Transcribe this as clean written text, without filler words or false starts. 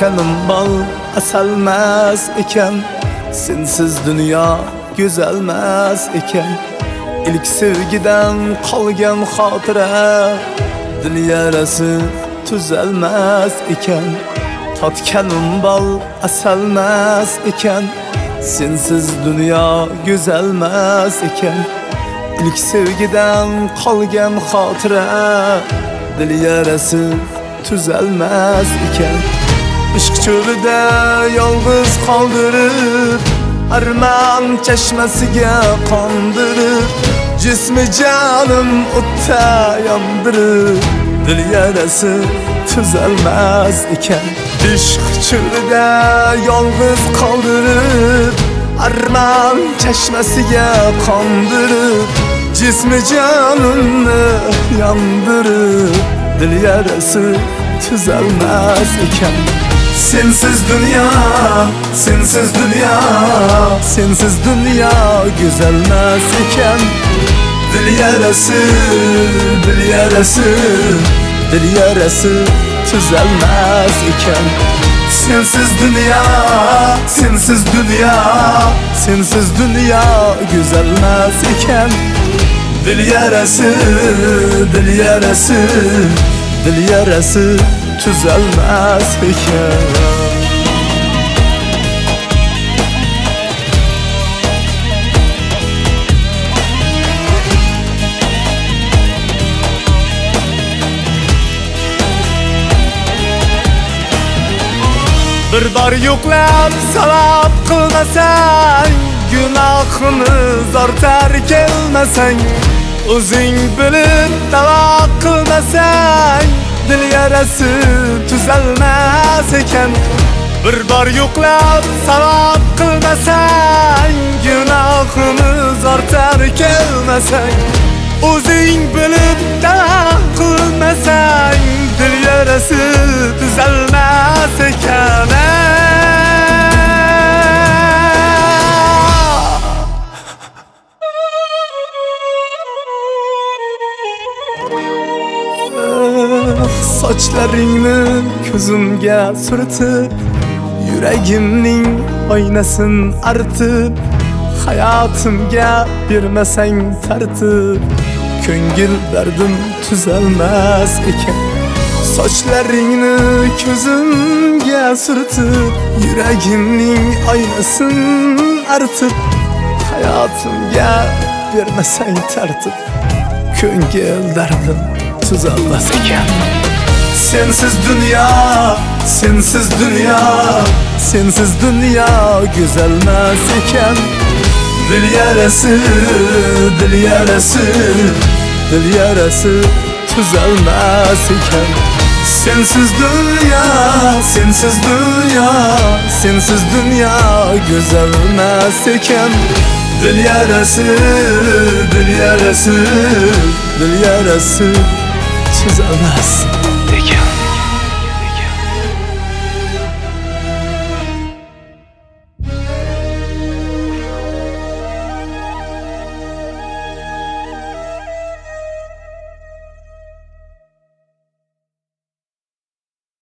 tatganim bal asalmas ekan, sensiz dunyo go'zalmas ekan. İlk sevgiden qolgan xotira, dil yarasi tuzalmas ekan. Tatganim bal asalmas ekan, sensiz dunyo go'zalmas ekan. İlk sevgiden qolgan xotira, dil yarasi tuzalmas ekan. Ishq cho'lida yolg'iz qoldirib, arman chashmasiga qondirib, jismi jonim o'tda yondirib, dil yarasi tuzalmas ekan. Ishq cho'lida yolg'iz qoldirib, arman chashmasiga qondirib, jismi jonimni yondirib, dil yarasi tuzalmas ekan. Sensiz dünya, sensiz dünya, sensiz dünya güzelmez iken, dil yarası, dil yarası, dil yarası tüzelmez iken. Sensiz dünya, sensiz dünya, sensiz dünya güzelmez iken, dil yarası, dil yarası, dil yarası tüzelmez iken. Bir bar yo'qlab sabab qilmasang, gunohimiz ortar kelmasang, o'zing bilib davo qilmasang, dil yarasi tuzalmas ekan. Bir bar yo'qlab sabab qilmasang, gunohimiz ortar kelmasang, o'zing bilib davo qilmasang, dil yarasi tuzalmas ekan. Sochlaringni ko'zimga surtib, yuragimning oynasin artib, hayotimga bermasang tartib, ko'ngil dardim tuzalmas ekan. Sochlaringni ko'zimga surtib, yuragimning oynasin artib, hayotimga bermasang tartib, ko'ngil dardim tuzalmas ekan. Sensiz dünya, sensiz dünya, sensiz dünya güzelmez iken, dil yarası, dil yarası, dil yarası tuzalmaz iken. Sensiz dünya, sensiz dünya, sensiz dünya güzelmez iken, dil yarası, dil yarası, dil yarası tuzalmaz iken.